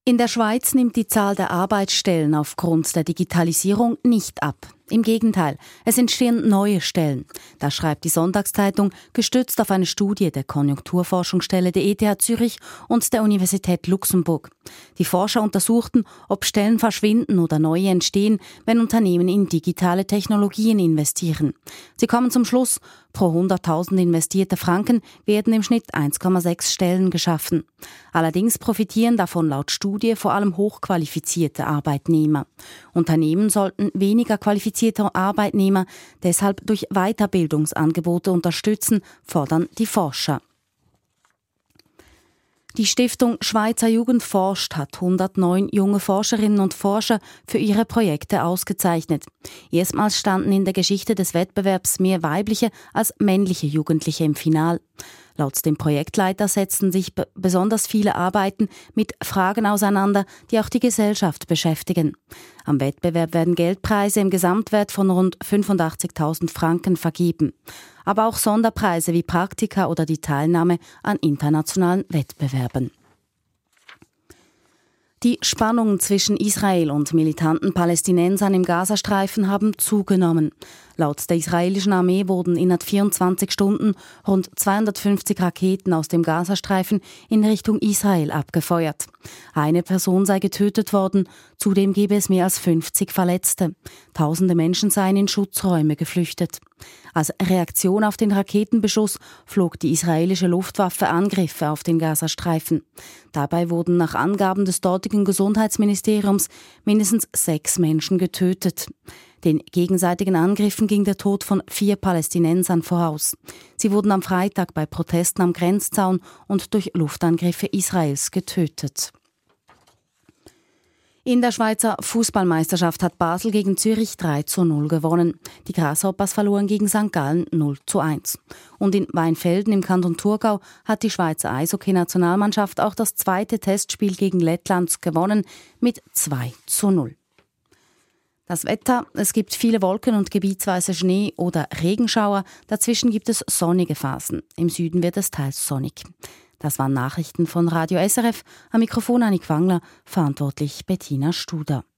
In der Schweiz nimmt die Zahl der Arbeitsstellen aufgrund der Digitalisierung nicht ab. Im Gegenteil, es entstehen neue Stellen. Das schreibt die Sonntagszeitung, gestützt auf eine Studie der Konjunkturforschungsstelle der ETH Zürich und der Universität Luxemburg. Die Forscher untersuchten, ob Stellen verschwinden oder neue entstehen, wenn Unternehmen in digitale Technologien investieren. Sie kommen zum Schluss, pro 100.000 investierte Franken werden im Schnitt 1,6 Stellen geschaffen. Allerdings profitieren davon laut Studie vor allem hochqualifizierte Arbeitnehmer. Unternehmen sollten weniger qualifizierte Arbeitnehmer deshalb durch Weiterbildungsangebote unterstützen, fordern die Forscher. Die Stiftung Schweizer Jugend forscht hat 109 junge Forscherinnen und Forscher für ihre Projekte ausgezeichnet. Erstmals standen in der Geschichte des Wettbewerbs mehr weibliche als männliche Jugendliche im Finale. Laut dem Projektleiter setzten sich besonders viele Arbeiten mit Fragen auseinander, die auch die Gesellschaft beschäftigen. Am Wettbewerb werden Geldpreise im Gesamtwert von rund 85.000 Franken vergeben. Aber auch Sonderpreise wie Praktika oder die Teilnahme an internationalen Wettbewerben. Die Spannungen zwischen Israel und militanten Palästinensern im Gazastreifen haben zugenommen. Laut der israelischen Armee wurden innerhalb 24 Stunden rund 250 Raketen aus dem Gazastreifen in Richtung Israel abgefeuert. Eine Person sei getötet worden, zudem gebe es mehr als 50 Verletzte. Tausende Menschen seien in Schutzräume geflüchtet. Als Reaktion auf den Raketenbeschuss flog die israelische Luftwaffe Angriffe auf den Gazastreifen. Dabei wurden nach Angaben des dortigen Gesundheitsministeriums mindestens 6 Menschen getötet. Den gegenseitigen Angriffen ging der Tod von 4 Palästinensern voraus. Sie wurden am Freitag bei Protesten am Grenzzaun und durch Luftangriffe Israels getötet. In der Schweizer Fußballmeisterschaft hat Basel gegen Zürich 3:0 gewonnen. Die Grasshoppers verloren gegen St. Gallen 0:1. Und in Weinfelden im Kanton Thurgau hat die Schweizer Eishockey-Nationalmannschaft auch das zweite Testspiel gegen Lettland gewonnen mit 2:0. Das Wetter, es gibt viele Wolken und gebietsweise Schnee oder Regenschauer. Dazwischen gibt es sonnige Phasen. Im Süden wird es teils sonnig. Das waren Nachrichten von Radio SRF. Am Mikrofon Annik Wangler, verantwortlich Bettina Studer.